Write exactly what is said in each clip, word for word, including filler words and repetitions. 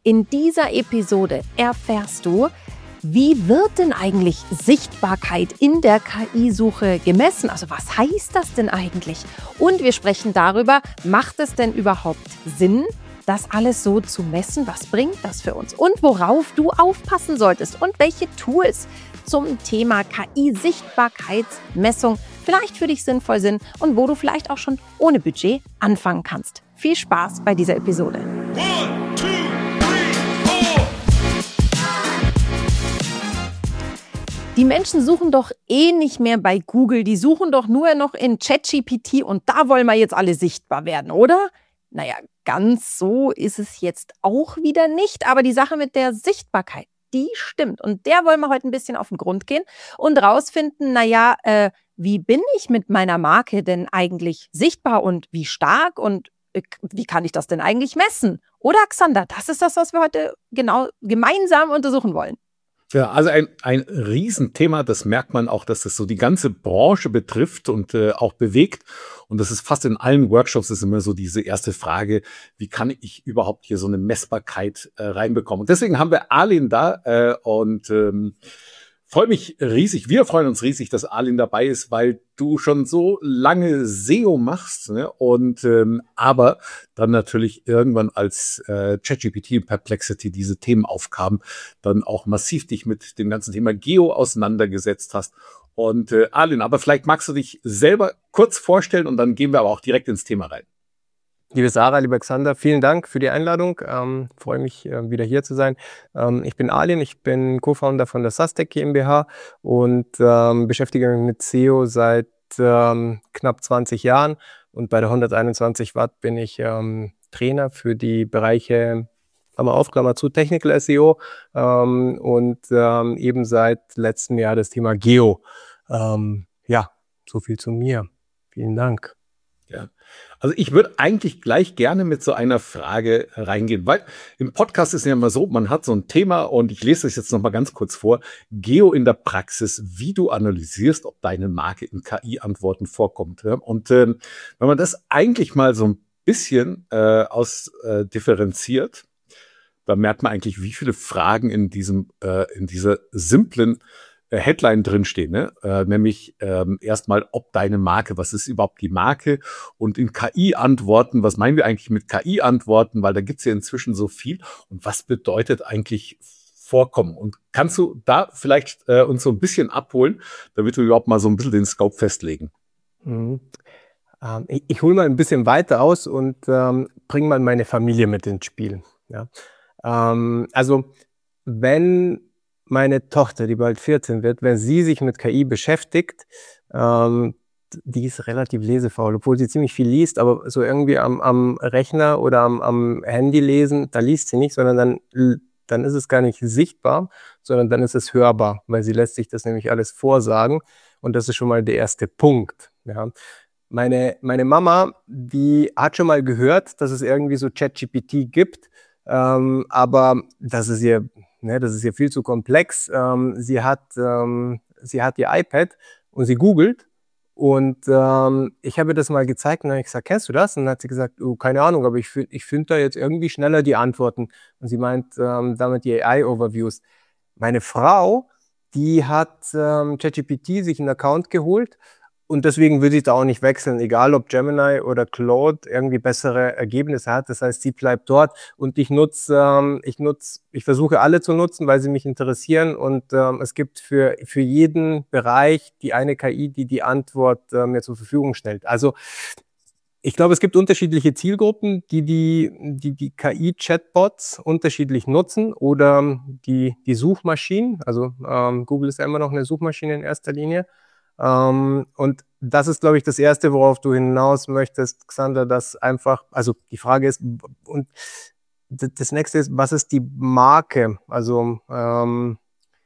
In dieser Episode erfährst du, wie wird denn eigentlich Sichtbarkeit in der K I-Suche gemessen? Also was heißt das denn eigentlich? Und wir sprechen darüber, macht es denn überhaupt Sinn, das alles so zu messen? Was bringt das für uns? Und worauf du aufpassen solltest und welche Tools zum Thema K I-Sichtbarkeitsmessung vielleicht für dich sinnvoll sind und wo du vielleicht auch schon ohne Budget anfangen kannst. Viel Spaß bei dieser Episode. One, two, three, four. Die Menschen suchen doch eh nicht mehr bei Google, die suchen doch nur noch in ChatGPT und da wollen wir jetzt alle sichtbar werden, oder? Naja, ganz so ist es jetzt auch wieder nicht, aber die Sache mit der Sichtbarkeit, die stimmt. Und der wollen wir heute ein bisschen auf den Grund gehen und rausfinden, naja, äh, wie bin ich mit meiner Marke denn eigentlich sichtbar und wie stark und äh, wie kann ich das denn eigentlich messen? Oder, Xander, das ist das, was wir heute genau gemeinsam untersuchen wollen. Ja, also ein, ein Riesenthema, das merkt man auch, dass das so die ganze Branche betrifft und äh, auch bewegt. Und das ist fast in allen Workshops ist immer so diese erste Frage, wie kann ich überhaupt hier so eine Messbarkeit äh, reinbekommen? Und deswegen haben wir Arlene da äh, und ähm, freue mich riesig, wir freuen uns riesig, dass Arlene dabei ist, weil du schon so lange S E O machst, ne? Und ähm, aber dann natürlich irgendwann als äh, ChatGPT und Perplexity diese Themen aufkamen, dann auch massiv dich mit dem ganzen Thema Geo auseinandergesetzt hast. Und äh, Arlene, aber vielleicht magst du dich selber kurz vorstellen und dann gehen wir aber auch direkt ins Thema rein. Liebe Sarah, lieber Xander, vielen Dank für die Einladung. Ähm, freue mich, äh, wieder hier zu sein. Ähm, ich bin Arlene, ich bin Co-Founder von der Sastec GmbH und ähm, beschäftige mich mit S E O seit ähm, knapp zwanzig Jahren. Und bei der hunderteinundzwanzig Watt bin ich ähm, Trainer für die Bereiche, Klammer auf, Klammer zu, Technical S E O ähm, und ähm, eben seit letztem Jahr das Thema Geo. Ähm, ja, so viel zu mir. Vielen Dank. Ja, also ich würde eigentlich gleich gerne mit so einer Frage reingehen, weil im Podcast ist ja immer so, man hat so ein Thema und ich lese das jetzt noch mal ganz kurz vor. Geo in der Praxis, wie du analysierst, ob deine Marke in K I-Antworten vorkommt. Ja? Und ähm, wenn man das eigentlich mal so ein bisschen äh, ausdifferenziert, äh, dann merkt man eigentlich, wie viele Fragen in diesem äh, in dieser simplen Headline drinstehen, ne? Äh, nämlich ähm, erstmal, ob deine Marke, was ist überhaupt die Marke? Und in K I-Antworten, was meinen wir eigentlich mit K I-Antworten? Weil da gibt's ja inzwischen so viel. Und was bedeutet eigentlich vorkommen? Und kannst du da vielleicht äh, uns so ein bisschen abholen, damit wir überhaupt mal so ein bisschen den Scope festlegen? Mhm. Ähm, ich ich hole mal ein bisschen weiter aus und ähm, bringe mal meine Familie mit ins Spiel. Ja? Ähm, also, wenn meine Tochter, die bald vierzehn wird, wenn sie sich mit K I beschäftigt, ähm, die ist relativ lesefaul, obwohl sie ziemlich viel liest, aber so irgendwie am, am Rechner oder am, am Handy lesen, da liest sie nicht, sondern dann, dann ist es gar nicht sichtbar, sondern dann ist es hörbar, weil sie lässt sich das nämlich alles vorsagen und das ist schon mal der erste Punkt. Ja. Meine, meine Mama, die hat schon mal gehört, dass es irgendwie so ChatGPT gibt, ähm, aber das ist ihr Ne, das ist ja viel zu komplex. Ähm, sie hat, ähm, sie hat ihr iPad und sie googelt und ähm, ich habe ihr das mal gezeigt und dann habe ich gesagt, kennst du das? Und dann hat sie gesagt, oh, keine Ahnung, aber ich, ich finde da jetzt irgendwie schneller die Antworten. Und sie meint ähm, damit die A I-Overviews. Meine Frau, die hat ähm, ChatGPT sich einen Account geholt und deswegen würde ich da auch nicht wechseln, egal ob Gemini oder Claude irgendwie bessere Ergebnisse hat. Das heißt, sie bleibt dort und ich nutze, ähm, ich nutze, ich versuche alle zu nutzen, weil sie mich interessieren und ähm, es gibt für, für jeden Bereich die eine K I, die die Antwort äh, mir zur Verfügung stellt. Also ich glaube, es gibt unterschiedliche Zielgruppen, die die, die, die K I-Chatbots unterschiedlich nutzen oder die, die Suchmaschinen. Also ähm, Google ist ja immer noch eine Suchmaschine in erster Linie. Um, und das ist, glaube ich, das Erste, worauf du hinaus möchtest, Xander, dass einfach, also die Frage ist, und das Nächste ist, was ist die Marke? Also ähm,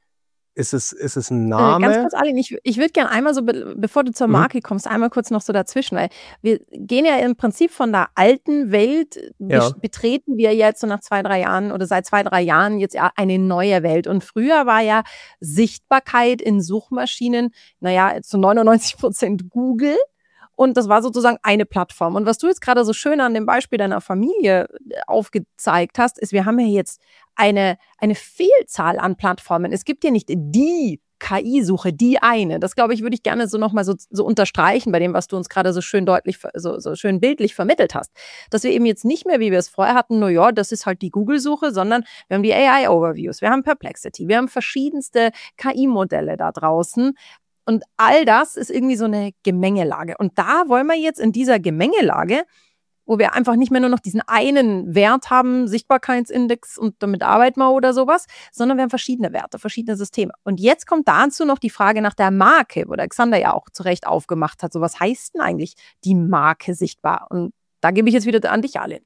Ist es, ist es ein Name? Äh, ganz kurz, Arlene, ich, ich würde gerne einmal so, be bevor du zur Marke mhm. kommst, einmal kurz noch so dazwischen, weil wir gehen ja im Prinzip von der alten Welt, ja. betreten wir jetzt so nach zwei, drei Jahren oder seit zwei, drei Jahren jetzt eine neue Welt. Und früher war ja Sichtbarkeit in Suchmaschinen, naja, zu neunundneunzig Prozent Google. Und das war sozusagen eine Plattform. Und was du jetzt gerade so schön an dem Beispiel deiner Familie aufgezeigt hast, ist, wir haben ja jetzt eine, eine Vielzahl an Plattformen. Es gibt ja nicht die K I-Suche, die eine. Das, glaube ich, würde ich gerne so nochmal so, so unterstreichen bei dem, was du uns gerade so schön deutlich, so, so schön bildlich vermittelt hast. Dass wir eben jetzt nicht mehr, wie wir es vorher hatten, nur ja, das ist halt die Google-Suche, sondern wir haben die A I-Overviews, wir haben Perplexity, wir haben verschiedenste K I-Modelle da draußen. Und all das ist irgendwie so eine Gemengelage. Und da wollen wir jetzt in dieser Gemengelage, wo wir einfach nicht mehr nur noch diesen einen Wert haben, Sichtbarkeitsindex und damit arbeiten wir oder sowas, sondern wir haben verschiedene Werte, verschiedene Systeme. Und jetzt kommt dazu noch die Frage nach der Marke, wo der Xander ja auch zu Recht aufgemacht hat. So, was heißt denn eigentlich die Marke sichtbar? Und da gebe ich jetzt wieder an dich, Alin.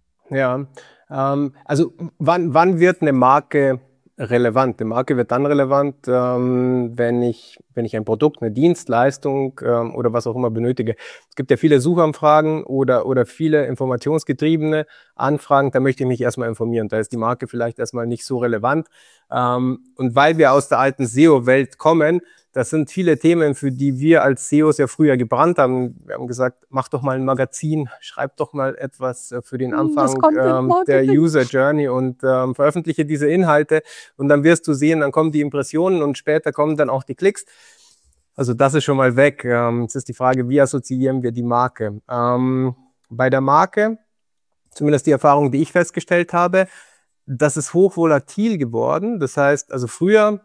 Ja, ähm, also wann, wann wird eine Marke relevant? Eine Marke wird dann relevant, ähm, wenn ich, wenn ich ein Produkt, eine Dienstleistung ähm, oder was auch immer benötige. Es gibt ja viele Suchanfragen oder, oder viele informationsgetriebene Anfragen, da möchte ich mich erstmal informieren. Da ist die Marke vielleicht erstmal nicht so relevant. Ähm, und weil wir aus der alten S E O-Welt kommen, das sind viele Themen, für die wir als S E Os ja früher gebrannt haben. Wir haben gesagt, mach doch mal ein Magazin, schreib doch mal etwas für den Anfang ähm, der User Journey und ähm, veröffentliche diese Inhalte. Und dann wirst du sehen, dann kommen die Impressionen und später kommen dann auch die Klicks. Also das ist schon mal weg. Ähm, jetzt ist die Frage, wie assoziieren wir die Marke? Ähm, bei der Marke, zumindest die Erfahrung, die ich festgestellt habe, das ist hochvolatil geworden. Das heißt, also früher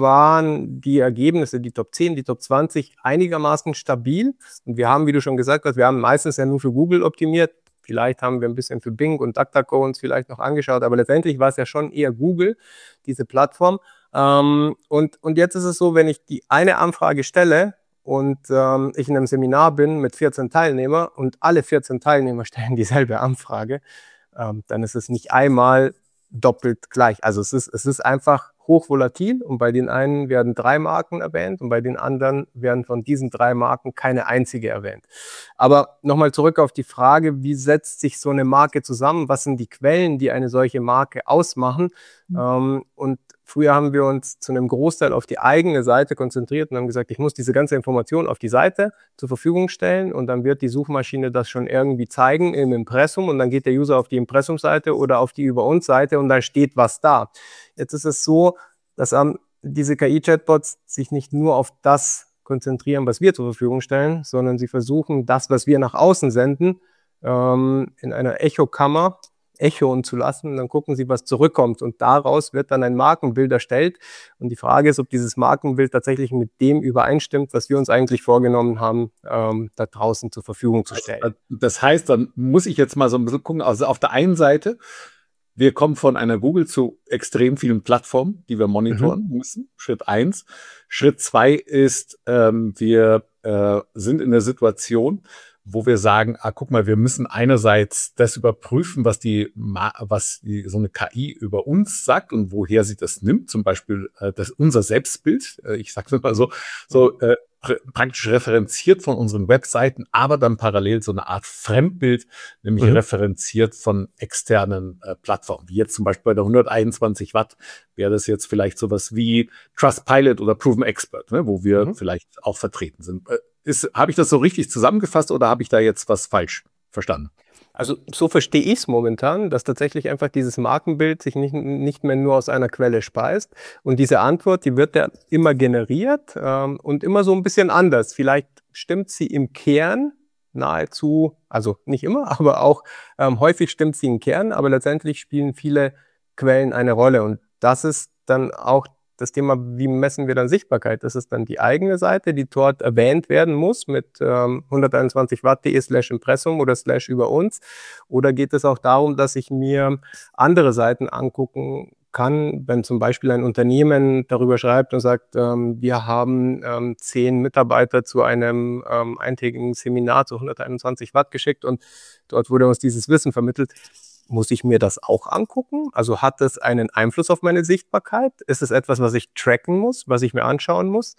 waren die Ergebnisse, die Top zehn, die Top zwanzig einigermaßen stabil. Und wir haben, wie du schon gesagt hast, wir haben meistens ja nur für Google optimiert. Vielleicht haben wir ein bisschen für Bing und DuckDuckGo uns vielleicht noch angeschaut. Aber letztendlich war es ja schon eher Google, diese Plattform. Ähm, und, und jetzt ist es so, wenn ich die eine Anfrage stelle und ähm, ich in einem Seminar bin mit vierzehn Teilnehmern und alle vierzehn Teilnehmer stellen dieselbe Anfrage, ähm, dann ist es nicht einmal doppelt gleich. Also es ist, es ist einfach hochvolatil und bei den einen werden drei Marken erwähnt und bei den anderen werden von diesen drei Marken keine einzige erwähnt. Aber nochmal zurück auf die Frage, wie setzt sich so eine Marke zusammen? Was sind die Quellen, die eine solche Marke ausmachen? Mhm. Ähm, und früher haben wir uns zu einem Großteil auf die eigene Seite konzentriert und haben gesagt, ich muss diese ganze Information auf die Seite zur Verfügung stellen und dann wird die Suchmaschine das schon irgendwie zeigen im Impressum und dann geht der User auf die Impressumseite oder auf die Über uns Seite und da steht was da. Jetzt ist es so, dass ähm, diese K I-Chatbots sich nicht nur auf das konzentrieren, was wir zur Verfügung stellen, sondern sie versuchen, das, was wir nach außen senden, ähm, in einer Echokammer echoen zu lassen. Dann gucken sie, was zurückkommt. Und daraus wird dann ein Markenbild erstellt. Und die Frage ist, ob dieses Markenbild tatsächlich mit dem übereinstimmt, was wir uns eigentlich vorgenommen haben, ähm, da draußen zur Verfügung zu stellen. Also, das heißt, dann muss ich jetzt mal so ein bisschen gucken. Also auf der einen Seite, wir kommen von einer Google zu extrem vielen Plattformen, die wir monitoren mhm. müssen. Schritt eins. Schritt zwei ist, ähm, wir äh, sind in der Situation, wo wir sagen, ah, guck mal, wir müssen einerseits das überprüfen, was die, was die, so eine K I über uns sagt und woher sie das nimmt. Zum Beispiel äh, das, unser Selbstbild. Äh, ich sag's mal so, so äh, praktisch referenziert von unseren Webseiten, aber dann parallel so eine Art Fremdbild, nämlich mhm. referenziert von externen äh, Plattformen. Wie jetzt zum Beispiel bei der hunderteinundzwanzig Watt wäre das jetzt vielleicht sowas wie Trustpilot oder Proven Expert, ne, wo wir mhm. vielleicht auch vertreten sind. Äh, Ist, habe ich das so richtig zusammengefasst oder habe ich da jetzt was falsch verstanden? Also so verstehe ich es momentan, dass tatsächlich einfach dieses Markenbild sich nicht, nicht mehr nur aus einer Quelle speist. Und diese Antwort, die wird ja immer generiert ähm, und immer so ein bisschen anders. Vielleicht stimmt sie im Kern nahezu, also nicht immer, aber auch ähm, häufig stimmt sie im Kern, aber letztendlich spielen viele Quellen eine Rolle. Und das ist dann auch das Thema, wie messen wir dann Sichtbarkeit? Das ist dann die eigene Seite, die dort erwähnt werden muss mit ähm, hunderteinundzwanzig watt.de slash Impressum oder slash über uns. Oder geht es auch darum, dass ich mir andere Seiten angucken kann, wenn zum Beispiel ein Unternehmen darüber schreibt und sagt, ähm, wir haben ähm, zehn Mitarbeiter zu einem ähm, eintägigen Seminar zu hunderteinundzwanzig Watt geschickt und dort wurde uns dieses Wissen vermittelt. Muss ich mir das auch angucken? Also hat das einen Einfluss auf meine Sichtbarkeit? Ist es etwas, was ich tracken muss, was ich mir anschauen muss?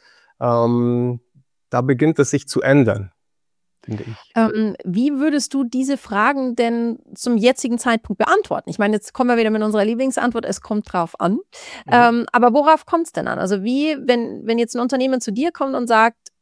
Ähm, da beginnt es sich zu ändern, finde ich. Ähm, wie würdest du diese Fragen denn zum jetzigen Zeitpunkt beantworten? Ich meine, jetzt kommen wir wieder mit unserer Lieblingsantwort, es kommt drauf an. Mhm. Ähm, aber worauf kommt es denn an? Also wie, wenn, wenn jetzt ein Unternehmen zu dir kommt und sagt,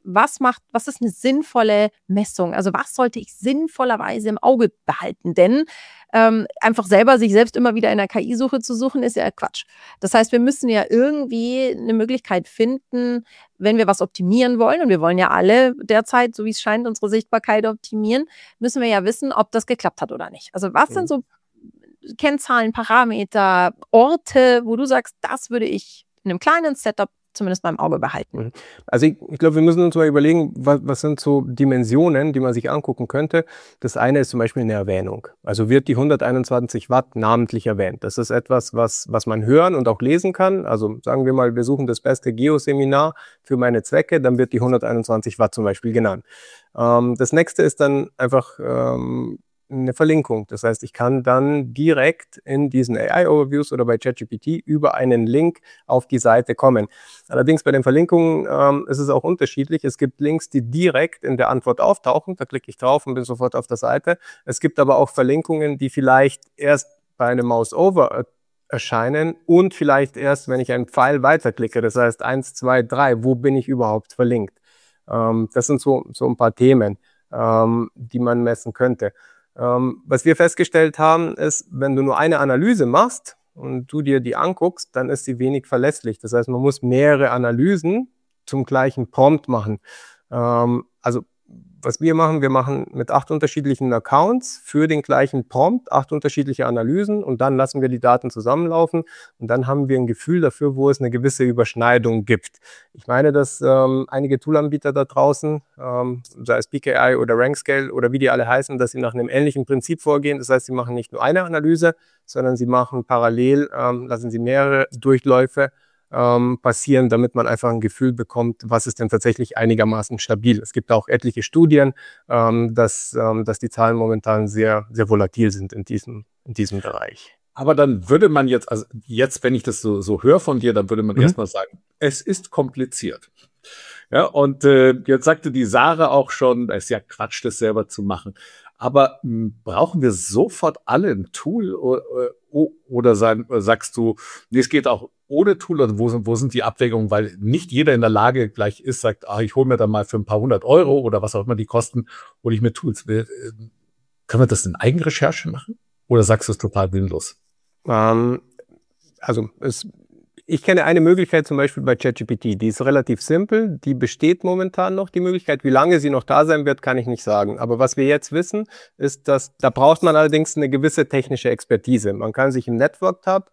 was macht, was ist eine sinnvolle Messung? Also was sollte ich sinnvollerweise im Auge behalten? Denn ähm, einfach selber sich selbst immer wieder in der K I-Suche zu suchen, ist ja Quatsch. Das heißt, wir müssen ja irgendwie eine Möglichkeit finden, wenn wir was optimieren wollen, und wir wollen ja alle derzeit, so wie es scheint, unsere Sichtbarkeit optimieren, müssen wir ja wissen, ob das geklappt hat oder nicht. Also was sind so Kennzahlen, Parameter, Orte, wo du sagst, das würde ich in einem kleinen Setup zumindest beim Auge behalten? Also ich, ich glaube, wir müssen uns mal überlegen, was, was sind so Dimensionen, die man sich angucken könnte. Das eine ist zum Beispiel eine Erwähnung. Also wird die hunderteinundzwanzig Watt namentlich erwähnt. Das ist etwas, was, was man hören und auch lesen kann. Also sagen wir mal, wir suchen das beste Geoseminar für meine Zwecke, dann wird die hunderteinundzwanzig Watt zum Beispiel genannt. Ähm, das nächste ist dann einfach ähm, eine Verlinkung. Das heißt, ich kann dann direkt in diesen A I-Overviews oder bei ChatGPT über einen Link auf die Seite kommen. Allerdings bei den Verlinkungen ähm, ist es auch unterschiedlich. Es gibt Links, die direkt in der Antwort auftauchen. Da klicke ich drauf und bin sofort auf der Seite. Es gibt aber auch Verlinkungen, die vielleicht erst bei einem Mouse-Over erscheinen und vielleicht erst, wenn ich einen Pfeil weiterklicke. Das heißt eins, zwei, drei, wo bin ich überhaupt verlinkt? Ähm, das sind so, so ein paar Themen, ähm, die man messen könnte. Ähm, was wir festgestellt haben, ist, wenn du nur eine Analyse machst und du dir die anguckst, dann ist sie wenig verlässlich. Das heißt, man muss mehrere Analysen zum gleichen Prompt machen. Ähm, also was wir machen, wir machen mit acht unterschiedlichen Accounts für den gleichen Prompt, acht unterschiedliche Analysen, und dann lassen wir die Daten zusammenlaufen und dann haben wir ein Gefühl dafür, wo es eine gewisse Überschneidung gibt. Ich meine, dass ähm, einige Toolanbieter da draußen, ähm, sei es P K I oder RankScale oder wie die alle heißen, dass sie nach einem ähnlichen Prinzip vorgehen. Das heißt, sie machen nicht nur eine Analyse, sondern sie machen parallel, ähm, lassen sie mehrere Durchläufe Ähm, passieren, damit man einfach ein Gefühl bekommt, was ist denn tatsächlich einigermaßen stabil. Es gibt auch etliche Studien, ähm, dass, ähm, dass die Zahlen momentan sehr, sehr volatil sind in diesem, in diesem Bereich. Aber dann würde man jetzt, also jetzt, wenn ich das so, so höre von dir, dann würde man mhm. erstmal sagen, es ist kompliziert. Ja, und äh, jetzt sagte die Sarah auch schon, es ist ja Quatsch, das selber zu machen. Aber mh, brauchen wir sofort alle ein Tool oder, oder sein, sagst du, nee, es geht auch ohne Tool, oder wo sind, wo sind die Abwägungen, weil nicht jeder in der Lage gleich ist, sagt, ah, ich hole mir dann mal für ein paar hundert Euro oder was auch immer die kosten, hole ich mir Tools. Will. Können wir das in Eigenrecherche machen? Oder sagst du es total sinnlos? Ähm, also es, ich kenne eine Möglichkeit zum Beispiel bei ChatGPT, die ist relativ simpel, die besteht momentan noch, die Möglichkeit. Wie lange sie noch da sein wird, kann ich nicht sagen. Aber was wir jetzt wissen, ist, dass da braucht man allerdings eine gewisse technische Expertise. Man kann sich im Network-Tab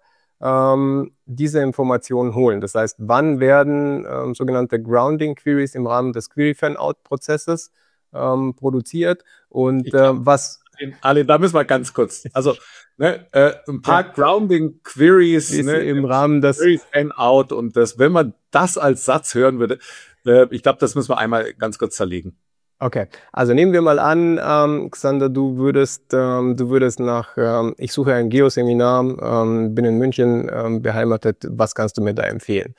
ähm, diese Informationen holen. Das heißt, wann werden ähm, sogenannte Grounding-Queries im Rahmen des Query-Fan-Out-Prozesses ähm, produziert und äh, was... Ale, da müssen wir ganz kurz, also ne, äh, ein paar ja. Grounding-Queries ne, im Rahmen des Query-Fan-Out, und das, wenn man das als Satz hören würde, äh, ich glaube, das müssen wir einmal ganz kurz zerlegen. Okay, also nehmen wir mal an, ähm, Xander, du würdest, ähm, du würdest nach, ähm, ich suche ein Geoseminar, ähm, bin in München ähm, beheimatet, was kannst du mir da empfehlen?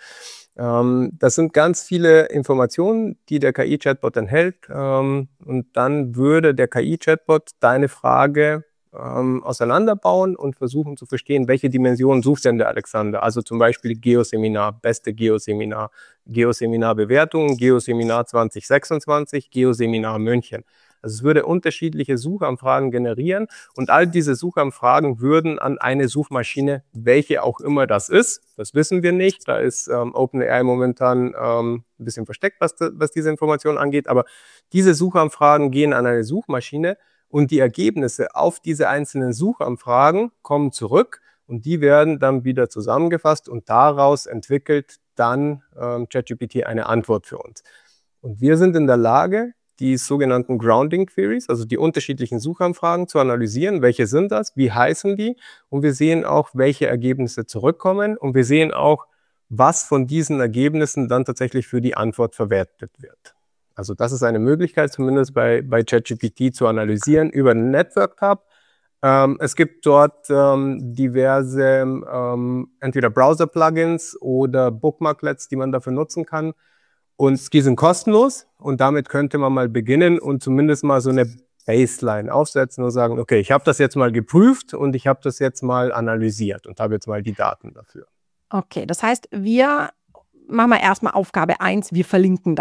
Ähm, das sind ganz viele Informationen, die der K I-Chatbot enthält, ähm, und dann würde der K I-Chatbot deine Frage ähm, auseinanderbauen und versuchen zu verstehen, welche Dimensionen sucht denn der Alexander? Also zum Beispiel Geoseminar, beste Geoseminar, Geoseminar-Bewertungen, Geoseminar zwanzig sechsundzwanzig, Geoseminar München. Also es würde unterschiedliche Suchanfragen generieren und all diese Suchanfragen würden an eine Suchmaschine, welche auch immer das ist, das wissen wir nicht, da ist ähm, OpenAI momentan ähm, ein bisschen versteckt, was, was diese Information angeht, aber diese Suchanfragen gehen an eine Suchmaschine und die Ergebnisse auf diese einzelnen Suchanfragen kommen zurück und die werden dann wieder zusammengefasst und daraus entwickelt dann ähm, ChatGPT eine Antwort für uns. Und wir sind in der Lage, die sogenannten Grounding Queries, also die unterschiedlichen Suchanfragen zu analysieren. Welche sind das? Wie heißen die? Und wir sehen auch, welche Ergebnisse zurückkommen. Und wir sehen auch, was von diesen Ergebnissen dann tatsächlich für die Antwort verwertet wird. Also das ist eine Möglichkeit, zumindest bei, bei ChatGPT zu analysieren über den Network Tab. Ähm, es gibt dort ähm, diverse ähm, entweder Browser-Plugins oder Bookmarklets, die man dafür nutzen kann. Und die sind kostenlos und damit könnte man mal beginnen und zumindest mal so eine Baseline aufsetzen und sagen, okay, ich habe das jetzt mal geprüft und ich habe das jetzt mal analysiert und habe jetzt mal die Daten dafür. Okay, das heißt, wir machen wir erstmal Aufgabe eins, wir verlinken das.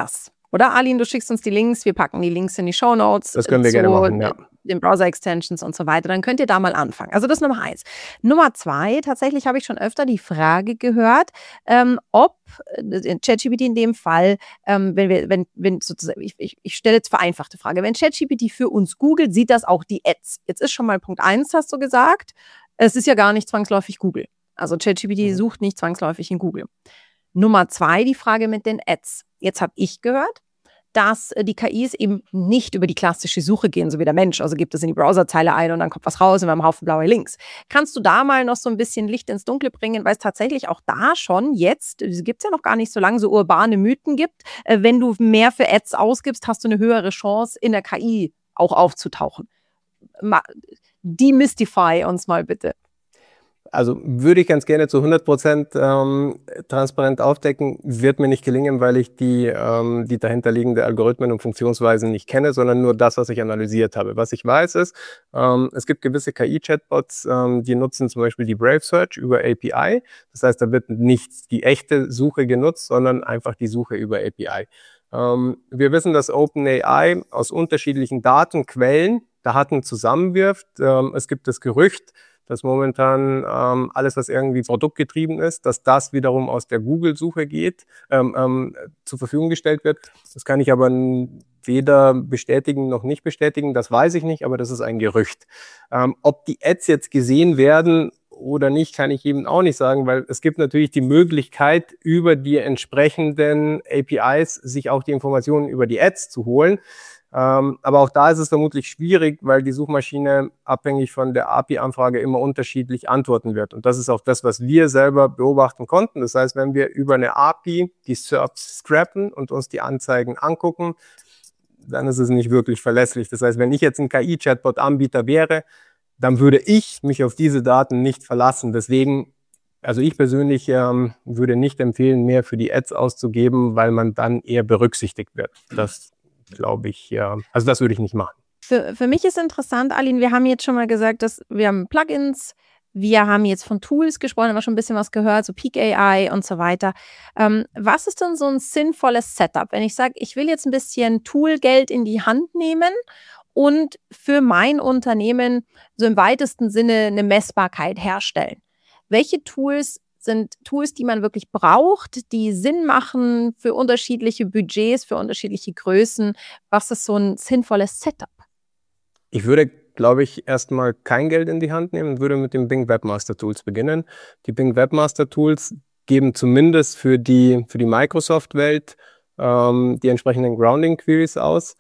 Oder Aline, du schickst uns die Links, wir packen die Links in die Shownotes. Das können wir zu gerne machen, ja. den Browser-Extensions und so weiter. Dann könnt ihr da mal anfangen. Also das ist Nummer eins. Nummer zwei, tatsächlich habe ich schon öfter die Frage gehört, ähm, ob äh, ChatGPT in dem Fall, ähm, wenn wir, wenn, wenn sozusagen, ich, ich, ich stelle jetzt vereinfachte Frage, wenn ChatGPT für uns googelt, sieht das auch die Ads. Jetzt ist schon mal Punkt eins, hast du gesagt. Es ist ja gar nicht zwangsläufig Google. Also ChatGPT mhm. sucht nicht zwangsläufig in Google. Nummer zwei, die Frage mit den Ads. Jetzt habe ich gehört, dass die K Is eben nicht über die klassische Suche gehen, so wie der Mensch. Also gibt es in die Browserzeile ein und dann kommt was raus und wir haben einen Haufen blaue Links. Kannst du da mal noch so ein bisschen Licht ins Dunkle bringen, weil es tatsächlich auch da schon jetzt, es gibt ja noch gar nicht so lange, so urbane Mythen gibt. Äh, wenn du mehr für Ads ausgibst, hast du eine höhere Chance, in der K I auch aufzutauchen. Ma- Demystify uns mal bitte. Also würde ich ganz gerne zu hundert Prozent ähm, transparent aufdecken, wird mir nicht gelingen, weil ich die, ähm, die dahinterliegende Algorithmen und Funktionsweisen nicht kenne, sondern nur das, was ich analysiert habe. Was ich weiß ist, ähm, es gibt gewisse K I-Chatbots, ähm, die nutzen zum Beispiel die Brave Search über A P I. Das heißt, da wird nicht die echte Suche genutzt, sondern einfach die Suche über A P I. Ähm, wir wissen, dass OpenAI aus unterschiedlichen Datenquellen Daten zusammenwirft. Ähm, es gibt das Gerücht, dass momentan ähm, alles, was irgendwie produktgetrieben ist, dass das wiederum aus der Google-Suche geht, ähm, ähm, zur Verfügung gestellt wird. Das kann ich aber weder bestätigen noch nicht bestätigen, das weiß ich nicht, aber das ist ein Gerücht. Ähm, ob die Ads jetzt gesehen werden oder nicht, kann ich eben auch nicht sagen, weil es gibt natürlich die Möglichkeit, über die entsprechenden A P Is sich auch die Informationen über die Ads zu holen. Ähm, aber auch da ist es vermutlich schwierig, weil die Suchmaschine abhängig von der A P I-Anfrage immer unterschiedlich antworten wird. Und das ist auch das, was wir selber beobachten konnten. Das heißt, wenn wir über eine A P I die S E R Ps scrappen und uns die Anzeigen angucken, dann ist es nicht wirklich verlässlich. Das heißt, wenn ich jetzt ein K I-Chatbot-Anbieter wäre, dann würde ich mich auf diese Daten nicht verlassen. Deswegen, also ich persönlich ähm, würde nicht empfehlen, mehr für die Ads auszugeben, weil man dann eher berücksichtigt wird. Das glaube ich, ja. Also das würde ich nicht machen. Für, für mich ist interessant, Aline, wir haben jetzt schon mal gesagt, dass wir haben Plugins, wir haben jetzt von Tools gesprochen, haben wir schon ein bisschen was gehört, so Peak A I und so weiter. Ähm, was ist denn so ein sinnvolles Setup, wenn ich sage, ich will jetzt ein bisschen Toolgeld in die Hand nehmen und für mein Unternehmen so im weitesten Sinne eine Messbarkeit herstellen? Welche Tools sind Tools, die man wirklich braucht, die Sinn machen für unterschiedliche Budgets, für unterschiedliche Größen? Was ist so ein sinnvolles Setup? Ich würde, glaube ich, erstmal kein Geld in die Hand nehmen und würde mit den Bing Webmaster Tools beginnen. Die Bing Webmaster Tools geben zumindest für die, für die Microsoft-Welt ähm, die entsprechenden Grounding-Queries aus.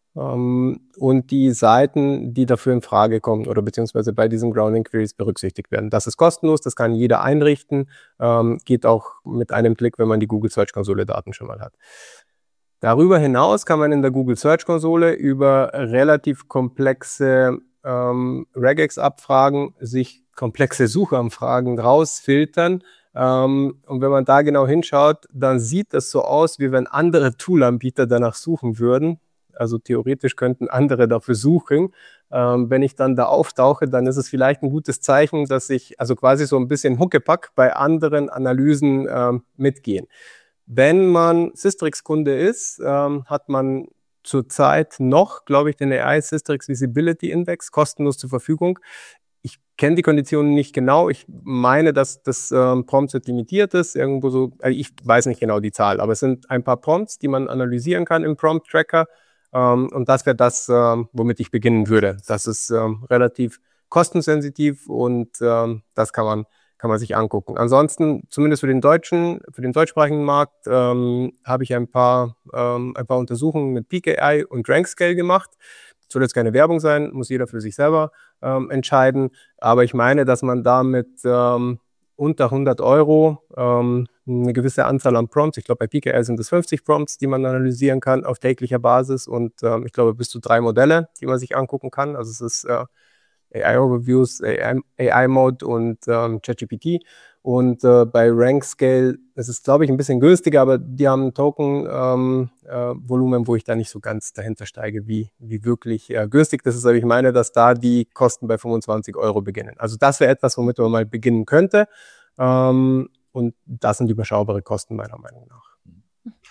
Um, und die Seiten, die dafür in Frage kommen oder beziehungsweise bei diesen Grounding Queries berücksichtigt werden. Das ist kostenlos, das kann jeder einrichten, ähm, geht auch mit einem Klick, wenn man die Google Search Konsole Daten schon mal hat. Darüber hinaus kann man in der Google Search Konsole über relativ komplexe ähm, Regex-Abfragen sich komplexe Suchanfragen rausfiltern. Ähm, und wenn man da genau hinschaut, dann sieht das so aus, wie wenn andere Toolanbieter danach suchen würden. Also theoretisch könnten andere dafür suchen. Ähm, wenn ich dann da auftauche, dann ist es vielleicht ein gutes Zeichen, dass ich also quasi so ein bisschen Huckepack bei anderen Analysen ähm, mitgehen. Wenn man Systrix-Kunde ist, ähm, hat man zurzeit noch, glaube ich, den A I Systrix Visibility Index kostenlos zur Verfügung. Ich kenne die Konditionen nicht genau. Ich meine, dass das ähm, Prompt limitiert ist. Irgendwo so, also ich weiß nicht genau die Zahl, aber es sind ein paar Prompts, die man analysieren kann im Prompt-Tracker. Um, und das wäre das, um, womit ich beginnen würde. Das ist um, relativ kostensensitiv und um, das kann man, kann man sich angucken. Ansonsten, zumindest für den deutschen, für den deutschsprachigen Markt, um, habe ich ein paar, um, ein paar Untersuchungen mit Peak A I und RankScale gemacht. Soll jetzt keine Werbung sein, muss jeder für sich selber um, entscheiden. Aber ich meine, dass man da mit um, unter hundert Euro ähm, eine gewisse Anzahl an Prompts, ich glaube bei P K R sind es fünfzig Prompts, die man analysieren kann auf täglicher Basis und ähm, ich glaube bis zu drei Modelle, die man sich angucken kann. Also es ist äh, A I-Overviews, A I-Mode und ähm, ChatGPT. Und äh, bei RankScale ist es, glaube ich, ein bisschen günstiger, aber die haben ein Token-Volumen, ähm, äh, wo ich da nicht so ganz dahinter steige, wie, wie wirklich äh, günstig das ist. Aber ich meine, dass da die Kosten bei fünfundzwanzig Euro beginnen. Also das wäre etwas, womit man mal beginnen könnte. Ähm, und das sind überschaubare Kosten meiner Meinung nach.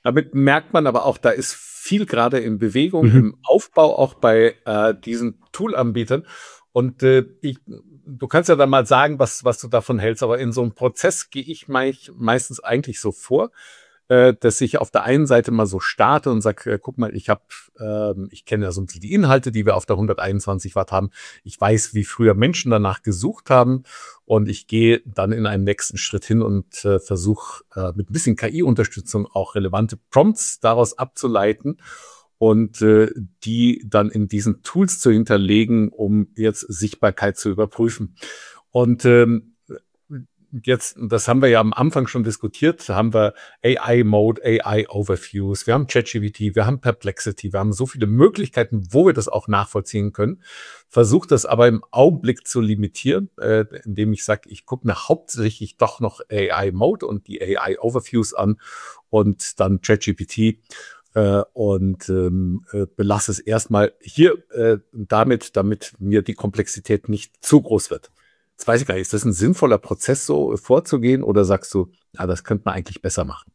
Damit merkt man aber auch, da ist viel gerade in Bewegung, Mhm. im Aufbau, auch bei äh, diesen Tool-Anbietern. Und äh, ich, du kannst ja dann mal sagen, was, was du davon hältst, aber in so einem Prozess gehe ich meich, meistens eigentlich so vor, äh, dass ich auf der einen Seite mal so starte und sage, äh, guck mal, ich habe, ähm, ich kenne ja so ein bisschen die Inhalte, die wir auf der hunderteinundzwanzig Watt haben. Ich weiß, wie früher Menschen danach gesucht haben und ich gehe dann in einem nächsten Schritt hin und äh, versuche äh, mit ein bisschen K I-Unterstützung auch relevante Prompts daraus abzuleiten und äh, die dann in diesen Tools zu hinterlegen, um jetzt Sichtbarkeit zu überprüfen. Und ähm, jetzt, das haben wir ja am Anfang schon diskutiert, haben wir A I-Mode, A I-Overviews, wir haben ChatGPT, wir haben Perplexity, wir haben so viele Möglichkeiten, wo wir das auch nachvollziehen können. Versuche das aber im Augenblick zu limitieren, äh, indem ich sage, ich gucke mir hauptsächlich doch noch A I-Mode und die A I-Overviews an und dann ChatGPT äh, und ähm, äh, belasse es erstmal hier äh, damit, damit mir die Komplexität nicht zu groß wird. Jetzt weiß ich gar nicht, ist das ein sinnvoller Prozess, so vorzugehen, oder sagst du, ja, das könnte man eigentlich besser machen?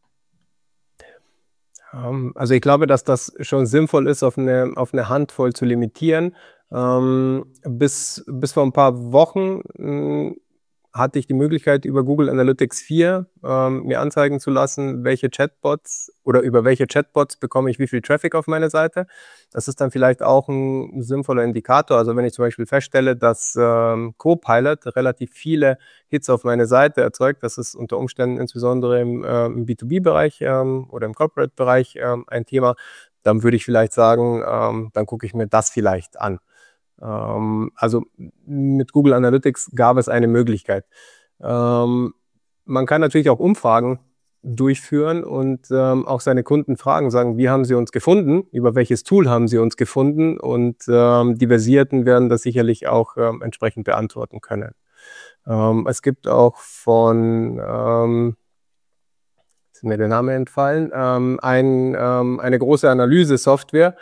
Ähm, also ich glaube, dass das schon sinnvoll ist, auf eine, auf eine Handvoll zu limitieren. Ähm, bis, bis vor ein paar Wochen mh, hatte ich die Möglichkeit, über Google Analytics vier ähm, mir anzeigen zu lassen, welche Chatbots oder über welche Chatbots bekomme ich wie viel Traffic auf meine Seite. Das ist dann vielleicht auch ein sinnvoller Indikator. Also wenn ich zum Beispiel feststelle, dass ähm, Copilot relativ viele Hits auf meine Seite erzeugt, das ist unter Umständen insbesondere im, äh, im B zwei B-Bereich ähm, oder im Corporate-Bereich ähm, ein Thema, dann würde ich vielleicht sagen, ähm, dann gucke ich mir das vielleicht an. Ähm, also mit Google Analytics gab es eine Möglichkeit. Ähm, man kann natürlich auch Umfragen durchführen und ähm, auch seine Kunden fragen, sagen, wie haben sie uns gefunden, über welches Tool haben sie uns gefunden, und ähm, die Versierten werden das sicherlich auch ähm, entsprechend beantworten können. Ähm, es gibt auch von, ähm, ist mir der Name entfallen, ähm, ein, ähm, eine große Analyse-Software,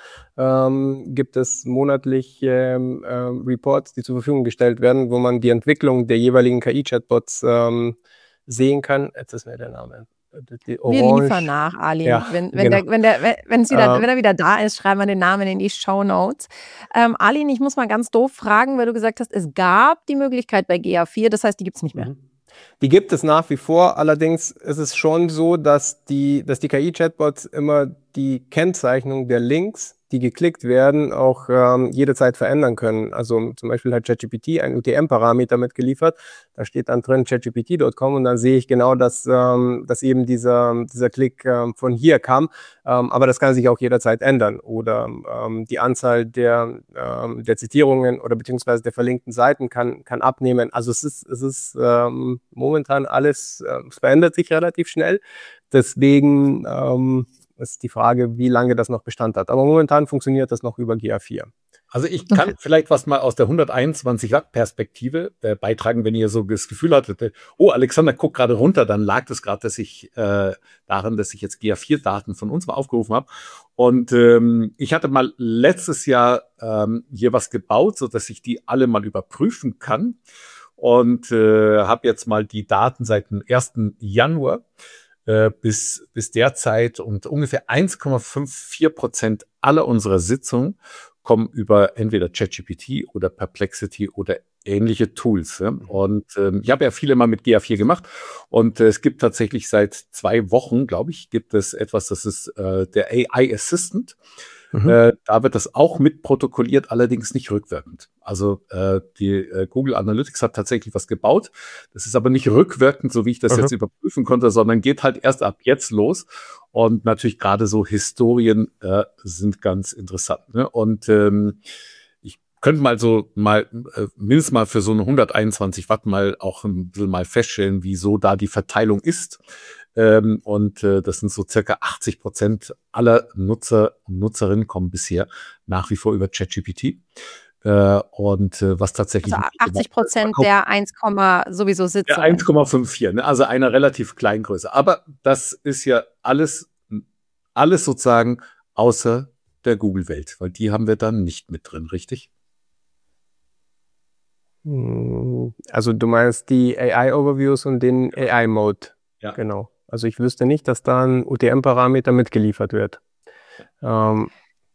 ähm, gibt es monatlich ähm, äh, Reports, die zur Verfügung gestellt werden, wo man die Entwicklung der jeweiligen K I-Chatbots ähm, sehen kann. Jetzt ist mir der Name. Die Wir liefern Orange. nach, Ali. Ja, Wenn, wenn, genau. der, wenn, der, wenn's wieder, Ähm, wenn er wieder da ist, schreiben wir den Namen in die Shownotes. Ähm, Ali, ich muss mal ganz doof fragen, weil du gesagt hast, es gab die Möglichkeit bei G A vier, das heißt, die gibt es nicht mehr. Mhm. Die gibt es nach wie vor, allerdings ist es schon so, dass die, dass die K I-Chatbots immer die Kennzeichnung der Links, die geklickt werden, auch ähm, jederzeit verändern können. Also zum Beispiel hat ChatGPT einen U T M-Parameter mitgeliefert, da steht dann drin chat G P T Punkt com und dann sehe ich genau, dass, ähm, dass eben dieser, dieser Klick ähm, von hier kam, ähm, aber das kann sich auch jederzeit ändern. Oder ähm, die Anzahl der, ähm, der Zitierungen oder beziehungsweise der verlinkten Seiten kann, kann abnehmen. Also es ist, es ist ähm, momentan alles, äh, es verändert sich relativ schnell. Deswegen ähm, ist die Frage, wie lange das noch Bestand hat. Aber momentan funktioniert das noch über G A vier. Also ich kann Okay. vielleicht was mal aus der hunderteinundzwanzig Watt Perspektive äh, beitragen, wenn ihr so das Gefühl hattet, äh, oh, Alexander guckt gerade runter, dann lag es gerade, dass ich äh, daran, dass ich jetzt G A vier Daten von uns mal aufgerufen habe. Und ähm, ich hatte mal letztes Jahr ähm, hier was gebaut, so dass ich die alle mal überprüfen kann. Und äh, habe jetzt mal die Daten seit dem ersten Januar äh, bis, bis derzeit, und ungefähr eins Komma vierundfünfzig Prozent aller unserer Sitzungen kommen über entweder ChatGPT oder Perplexity oder ähnliche Tools. Ja? Und ähm, ich habe ja viele mal mit G A vier gemacht, und äh, es gibt tatsächlich seit zwei Wochen, glaube ich, gibt es etwas, das ist äh, der A I Assistant. Mhm. Äh, da wird das auch mit protokolliert, allerdings nicht rückwirkend. Also äh, die äh, Google Analytics hat tatsächlich was gebaut. Das ist aber nicht rückwirkend, so wie ich das Mhm. jetzt überprüfen konnte, sondern geht halt erst ab jetzt los. Und natürlich gerade so Historien äh, sind ganz interessant. Ne? Und ähm, ich könnte mal so mal äh, mindestens mal für so eine hunderteinundzwanzig Watt mal auch ein bisschen mal feststellen, wieso da die Verteilung ist. Ähm, und äh, das sind so circa achtzig Prozent aller Nutzer und Nutzerinnen kommen bisher nach wie vor über ChatGPT. Äh, und äh, was tatsächlich Also achtzig Prozent der eins, sowieso der Sitzungen. eins Komma fünfundfünfzig, ne? Also einer relativ kleinen Größe. Aber das ist ja alles, alles sozusagen außer der Google-Welt, weil die haben wir dann nicht mit drin, richtig? Also du meinst die A I-Overviews und den A I-Mode. Ja. Genau. Also ich wüsste nicht, dass da ein U T M-Parameter mitgeliefert wird. Ähm,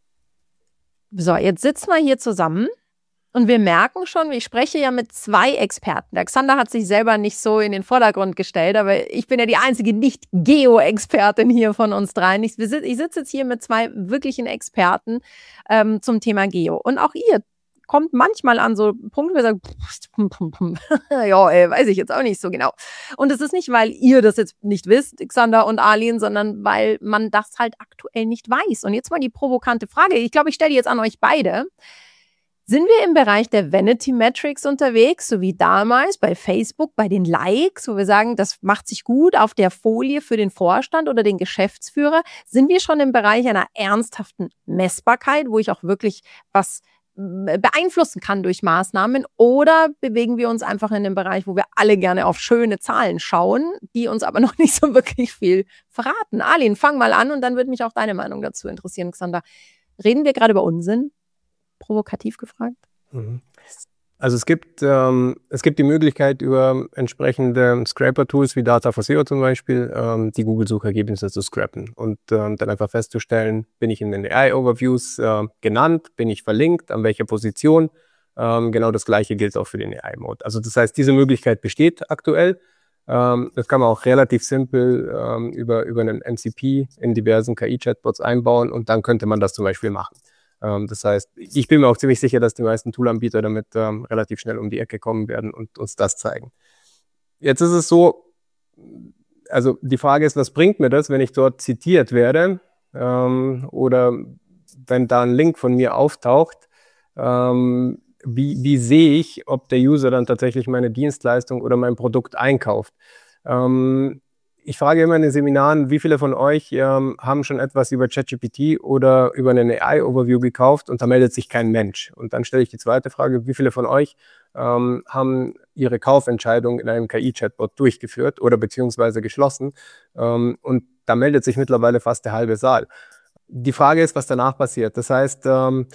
So, jetzt sitzen wir hier zusammen und wir merken schon, ich spreche ja mit zwei Experten. Der Xander hat sich selber nicht so in den Vordergrund gestellt, aber ich bin ja die einzige Nicht-Geo-Expertin hier von uns dreien. Ich, ich sitze jetzt hier mit zwei wirklichen Experten ähm, zum Thema Geo. Und auch ihr kommt manchmal an so Punkte, wo ihr sagt, ja, ey, weiß ich jetzt auch nicht so genau. Und es ist nicht, weil ihr das jetzt nicht wisst, Xander und Arlene, sondern weil man das halt aktuell nicht weiß. Und jetzt mal die provokante Frage. Ich glaube, ich stelle die jetzt an euch beide. Sind wir im Bereich der Vanity Metrics unterwegs, so wie damals bei Facebook, bei den Likes, wo wir sagen, das macht sich gut auf der Folie für den Vorstand oder den Geschäftsführer? Sind wir schon im Bereich einer ernsthaften Messbarkeit, wo ich auch wirklich was beeinflussen kann durch Maßnahmen? Oder bewegen wir uns einfach in dem Bereich, wo wir alle gerne auf schöne Zahlen schauen, die uns aber noch nicht so wirklich viel verraten? Arlene, fang mal an und dann würde mich auch deine Meinung dazu interessieren, Xander. Reden wir gerade über Unsinn? Provokativ gefragt? Also es gibt, ähm, es gibt die Möglichkeit, über entsprechende Scraper-Tools wie Data for S E O zum Beispiel, ähm, die Google-Suchergebnisse zu scrappen und ähm, dann einfach festzustellen, bin ich in den A I-Overviews äh, genannt, bin ich verlinkt, an welcher Position. Ähm, genau das Gleiche gilt auch für den A I-Mode. Also das heißt, diese Möglichkeit besteht aktuell. Ähm, das kann man auch relativ simpel ähm, über, über einen M C P in diversen K I-Chatbots einbauen und dann könnte man das zum Beispiel machen. Das heißt, ich bin mir auch ziemlich sicher, dass die meisten Toolanbieter damit ähm, relativ schnell um die Ecke kommen werden und uns das zeigen. Jetzt ist es so, also die Frage ist, was bringt mir das, wenn ich dort zitiert werde ähm, oder wenn da ein Link von mir auftaucht, ähm, wie, wie sehe ich, ob der User dann tatsächlich meine Dienstleistung oder mein Produkt einkauft? Ähm, Ich frage immer in den Seminaren, wie viele von euch ähm, haben schon etwas über ChatGPT oder über einen A I-Overview gekauft und da meldet sich kein Mensch. Und dann stelle ich die zweite Frage, wie viele von euch ähm, haben ihre Kaufentscheidung in einem K I-Chatbot durchgeführt oder beziehungsweise geschlossen ähm, und da meldet sich mittlerweile fast der halbe Saal. Die Frage ist, was danach passiert. Das heißt, ähm,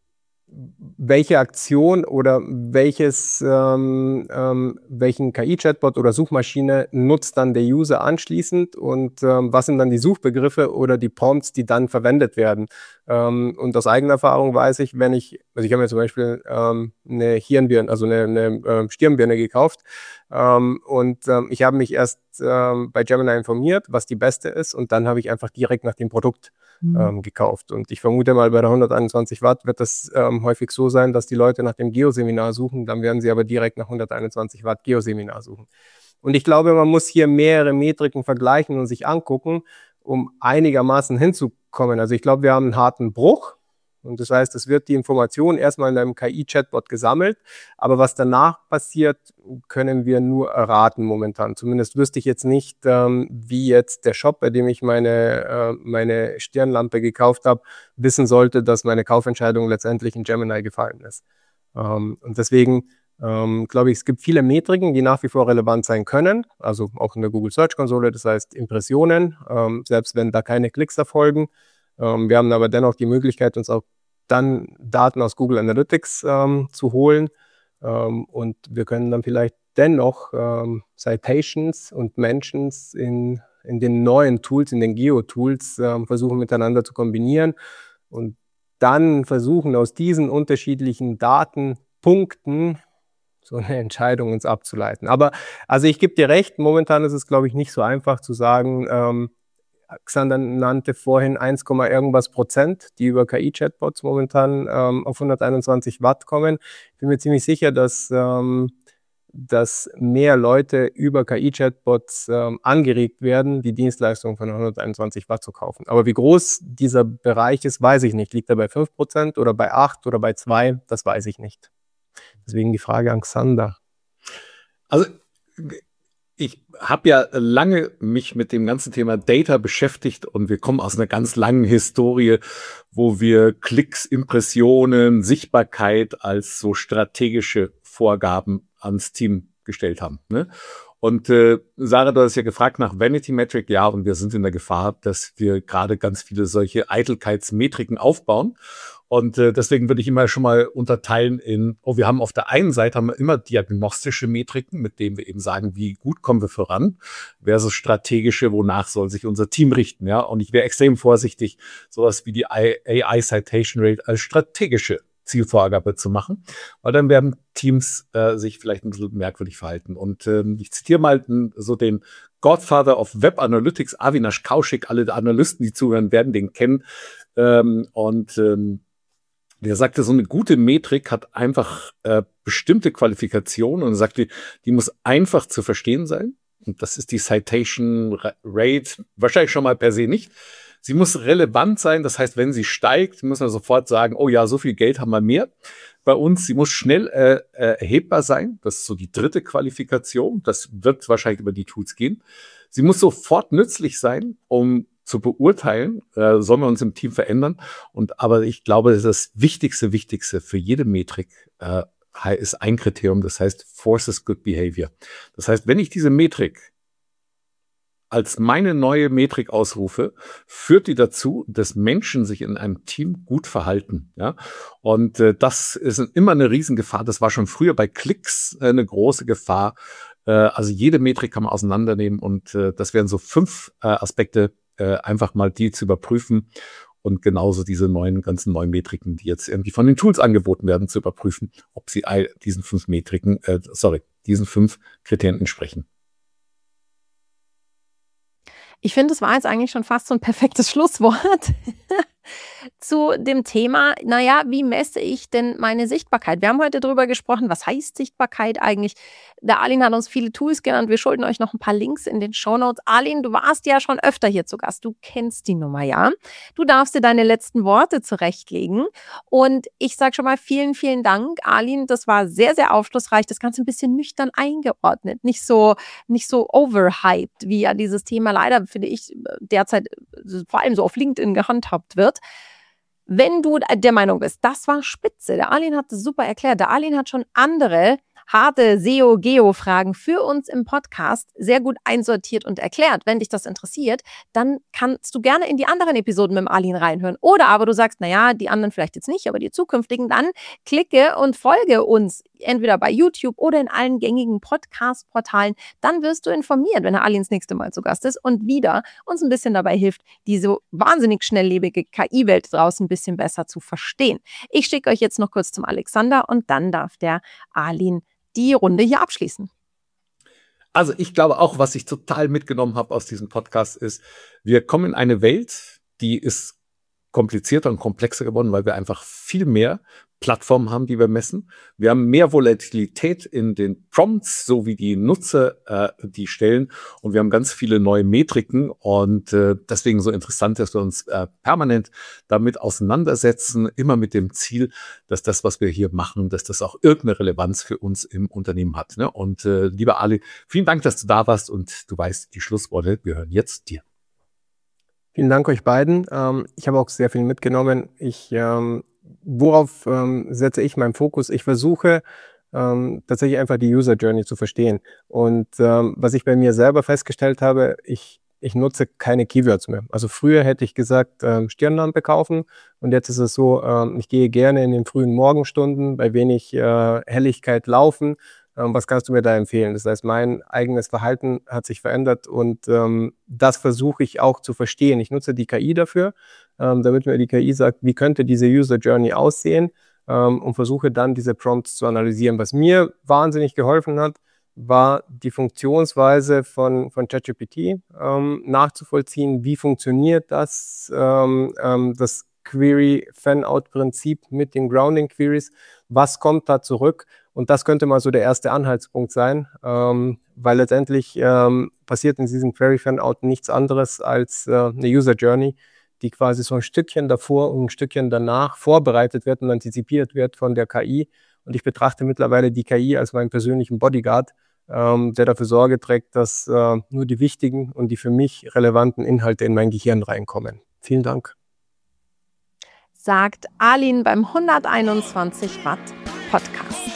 welche Aktion oder welches, ähm, ähm, welchen K I-Chatbot oder Suchmaschine nutzt dann der User anschließend und ähm, was sind dann die Suchbegriffe oder die Prompts, die dann verwendet werden. Ähm, und aus eigener Erfahrung weiß ich, wenn ich, also ich habe mir zum Beispiel ähm, eine Hirnbirne, also eine, eine äh, Stirnbirne gekauft ähm, und ähm, ich habe mich erst ähm, bei Gemini informiert, was die beste ist und dann habe ich einfach direkt nach dem Produkt Ähm, gekauft. Und ich vermute mal, bei der hunderteinundzwanzig Watt wird das ähm, häufig so sein, dass die Leute nach dem Geoseminar suchen, dann werden sie aber direkt nach hunderteinundzwanzig Watt Geoseminar suchen. Und ich glaube, man muss hier mehrere Metriken vergleichen und sich angucken, um einigermaßen hinzukommen. Also ich glaube, wir haben einen harten Bruch. Und das heißt, es wird die Information erstmal in einem K I-Chatbot gesammelt, aber was danach passiert, können wir nur erraten momentan. Zumindest wüsste ich jetzt nicht, ähm, wie jetzt der Shop, bei dem ich meine, äh, meine Stirnlampe gekauft habe, wissen sollte, dass meine Kaufentscheidung letztendlich in Gemini gefallen ist. Ähm, und deswegen ähm, glaube ich, es gibt viele Metriken, die nach wie vor relevant sein können, also auch in der Google Search Konsole, das heißt Impressionen, ähm, selbst wenn da keine Klicks erfolgen. Ähm, wir haben aber dennoch die Möglichkeit, uns auch dann Daten aus Google Analytics ähm, zu holen ähm, und wir können dann vielleicht dennoch ähm, Citations und Mentions in, in den neuen Tools, in den Geo-Tools ähm, versuchen miteinander zu kombinieren und dann versuchen aus diesen unterschiedlichen Datenpunkten so eine Entscheidung uns abzuleiten. Aber also ich gebe dir recht, momentan ist es, glaube ich, nicht so einfach zu sagen, ähm, Xander nannte vorhin eins, irgendwas Prozent, die über K I-Chatbots momentan ähm, auf hunderteinundzwanzig Watt kommen. Ich bin mir ziemlich sicher, dass, ähm, dass mehr Leute über K I-Chatbots ähm, angeregt werden, die Dienstleistung von hunderteinundzwanzig Watt zu kaufen. Aber wie groß dieser Bereich ist, weiß ich nicht. Liegt er bei fünf Prozent oder bei acht oder bei zwei? Das weiß ich nicht. Deswegen die Frage an Xander. Also ich habe ja lange mich mit dem ganzen Thema Data beschäftigt und wir kommen aus einer ganz langen Historie, wo wir Klicks, Impressionen, Sichtbarkeit als so strategische Vorgaben ans Team gestellt haben. Ne? Und äh, Sarah, du hast ja gefragt nach Vanity Metric, ja, und wir sind in der Gefahr, dass wir gerade ganz viele solche Eitelkeitsmetriken aufbauen. Und äh, deswegen würde ich immer schon mal unterteilen in, oh, wir haben auf der einen Seite haben wir immer diagnostische Metriken, mit denen wir eben sagen, wie gut kommen wir voran, versus strategische, wonach soll sich unser Team richten. Ja, und ich wäre extrem vorsichtig, sowas wie die A I Citation Rate als strategische Zielvorgabe zu machen, weil dann werden Teams äh, sich vielleicht ein bisschen merkwürdig verhalten. Und ähm, ich zitiere mal n, so den Godfather of Web Analytics, Avinash Kaushik. Alle Analysten, die zuhören, werden den kennen. Ähm, und ähm, der sagte, so eine gute Metrik hat einfach äh, bestimmte Qualifikationen und er sagte, die muss einfach zu verstehen sein. Und das ist die Citation Rate wahrscheinlich schon mal per se nicht. Sie muss relevant sein, das heißt, wenn sie steigt, müssen wir sofort sagen, oh ja, so viel Geld haben wir mehr bei uns. Sie muss schnell äh, äh, erhebbar sein, das ist so die dritte Qualifikation, das wird wahrscheinlich über die Tools gehen. Sie muss sofort nützlich sein, um zu beurteilen, äh, sollen wir uns im Team verändern. Und aber ich glaube, das Wichtigste, Wichtigste für jede Metrik äh, ist ein Kriterium, das heißt Forces Good Behavior. Das heißt, wenn ich diese Metrik als meine neue Metrik ausrufe, führt die dazu, dass Menschen sich in einem Team gut verhalten. Ja? Und äh, das ist immer eine Riesengefahr. Das war schon früher bei Klicks äh, eine große Gefahr. Äh, also jede Metrik kann man auseinandernehmen und äh, das wären so fünf äh, Aspekte, äh, einfach mal die zu überprüfen und genauso diese neuen, ganzen neuen Metriken, die jetzt irgendwie von den Tools angeboten werden, zu überprüfen, ob sie all diesen fünf Metriken, äh, sorry, diesen fünf Kriterien entsprechen. Ich finde, es war jetzt eigentlich schon fast so ein perfektes Schlusswort zu dem Thema, naja, wie messe ich denn meine Sichtbarkeit? Wir haben heute darüber gesprochen, was heißt Sichtbarkeit eigentlich? Der Arlin hat uns viele Tools genannt. Wir schulden euch noch ein paar Links in den Shownotes. Arlin, du warst ja schon öfter hier zu Gast. Du kennst die Nummer, ja? Du darfst dir deine letzten Worte zurechtlegen. Und ich sage schon mal vielen, vielen Dank, Arlin. Das war sehr, sehr aufschlussreich. Das Ganze ein bisschen nüchtern eingeordnet. Nicht so, nicht so overhyped, wie ja dieses Thema leider, finde ich, derzeit vor allem so auf LinkedIn gehandhabt wird. Wenn du der Meinung bist, das war spitze, der Arlin hat das super erklärt, der Arlin hat schon andere harte S E O-Geo-Fragen für uns im Podcast sehr gut einsortiert und erklärt. Wenn dich das interessiert, dann kannst du gerne in die anderen Episoden mit dem Arlin reinhören. Oder aber du sagst, naja, die anderen vielleicht jetzt nicht, aber die zukünftigen, dann klicke und folge uns entweder bei YouTube oder in allen gängigen Podcast-Portalen. Dann wirst du informiert, wenn der Arlin das nächste Mal zu Gast ist und wieder uns ein bisschen dabei hilft, diese wahnsinnig schnelllebige K I-Welt draußen ein bisschen besser zu verstehen. Ich schicke euch jetzt noch kurz zum Alexander und dann darf der Arlin die Runde hier abschließen. Also ich glaube auch, was ich total mitgenommen habe aus diesem Podcast ist, wir kommen in eine Welt, die ist komplizierter und komplexer geworden, weil wir einfach viel mehr Plattformen haben, die wir messen. Wir haben mehr Volatilität in den Prompts, so wie die Nutzer äh, die stellen. Und wir haben ganz viele neue Metriken. Und äh, deswegen so interessant, dass wir uns äh, permanent damit auseinandersetzen, immer mit dem Ziel, dass das, was wir hier machen, dass das auch irgendeine Relevanz für uns im Unternehmen hat. Ne? Und äh, lieber Ali, vielen Dank, dass du da warst. Und du weißt, die Schlussworte gehören jetzt dir. Vielen Dank euch beiden. Ähm, ich habe auch sehr viel mitgenommen. Ich ähm, Worauf ähm, setze ich meinen Fokus? Ich versuche ähm, tatsächlich einfach die User Journey zu verstehen. Und ähm, was ich bei mir selber festgestellt habe, ich, ich nutze keine Keywords mehr. Also früher hätte ich gesagt, ähm, Stirnlampe kaufen. Und jetzt ist es so, ähm, ich gehe gerne in den frühen Morgenstunden, bei wenig äh, Helligkeit laufen. Ähm, was kannst du mir da empfehlen? Das heißt, mein eigenes Verhalten hat sich verändert und ähm, das versuche ich auch zu verstehen. Ich nutze die K I dafür, ähm, damit mir die K I sagt, wie könnte diese User Journey aussehen, ähm, und versuche dann diese Prompts zu analysieren. Was mir wahnsinnig geholfen hat, war die Funktionsweise von, von ChatGPT ähm, nachzuvollziehen. Wie funktioniert das, ähm, ähm, das Query-Fan-Out-Prinzip mit den Grounding-Queries? Was kommt da zurück? Und das könnte mal so der erste Anhaltspunkt sein, ähm, weil letztendlich ähm, passiert in diesem Query-Fan-Out nichts anderes als äh, eine User-Journey, die quasi so ein Stückchen davor und ein Stückchen danach vorbereitet wird und antizipiert wird von der K I. Und ich betrachte mittlerweile die K I als meinen persönlichen Bodyguard, ähm, der dafür Sorge trägt, dass äh, nur die wichtigen und die für mich relevanten Inhalte in mein Gehirn reinkommen. Vielen Dank. Sagt Arlin beim hunderteinundzwanzig Watt Podcast.